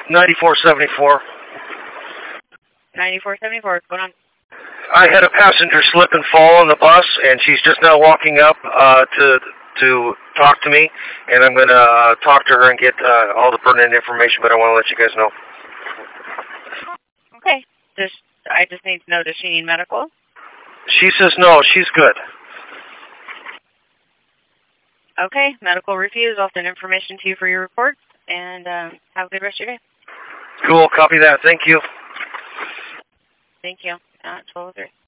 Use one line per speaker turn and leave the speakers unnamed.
9474.
9474. What's going on?
I had a passenger slip and fall on the bus, and she's just now walking up to talk to me, and I'm going to talk to her and get all the pertinent information, but I want to let you guys know.
Okay. I just need to know, does she need medical?
She says no, she's good.
Okay, medical refused. I'll send information to you for your reports, and have a good rest of your day.
Cool, copy that. Thank you.
Thank you. 12:03.